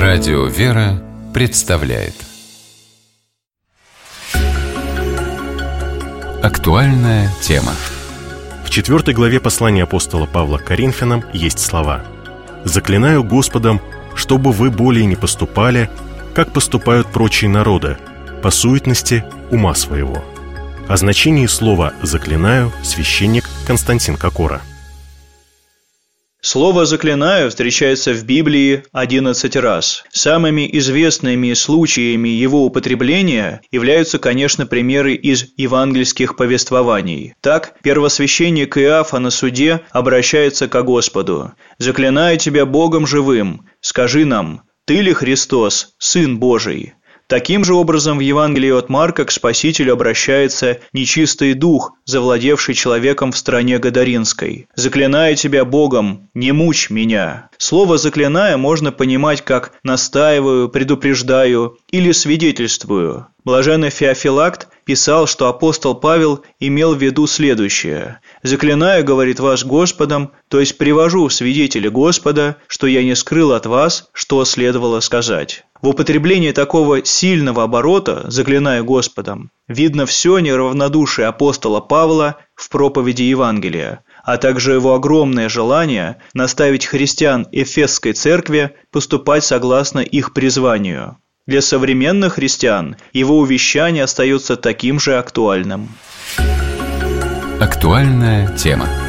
Радио «Вера» представляет Актуальная тема. В 4 главе послания апостола Павла к Коринфянам есть слова: «Заклинаю Господом, чтобы вы более не поступали, как поступают прочие народы, по суетности ума своего». О значении слова «заклинаю» священник Константин Кокора. Слово «заклинаю» встречается в Библии 11 раз. Самыми известными случаями его употребления являются, конечно, примеры из евангельских повествований. Так, первосвященник Иафа на суде обращается ко Господу: «Заклинаю тебя Богом живым, скажи нам, ты ли Христос, Сын Божий?» Таким же образом в Евангелии от Марка к Спасителю обращается нечистый дух, завладевший человеком в стране Гадаринской. «Заклинаю тебя Богом, не мучь меня». Слово «заклинаю» можно понимать как «настаиваю», «предупреждаю» или «свидетельствую». Блаженный Феофилакт писал, что апостол Павел имел в виду следующее: «Заклинаю, говорит, вас Господом, то есть привожу в свидетели Господа, что я не скрыл от вас, что следовало сказать». В употреблении такого сильного оборота «заклинаю Господом» видно все неравнодушие апостола Павла в проповеди Евангелия, а также его огромное желание наставить христиан Эфесской церкви поступать согласно их призванию. Для современных христиан его увещание остается таким же актуальным. Актуальная тема.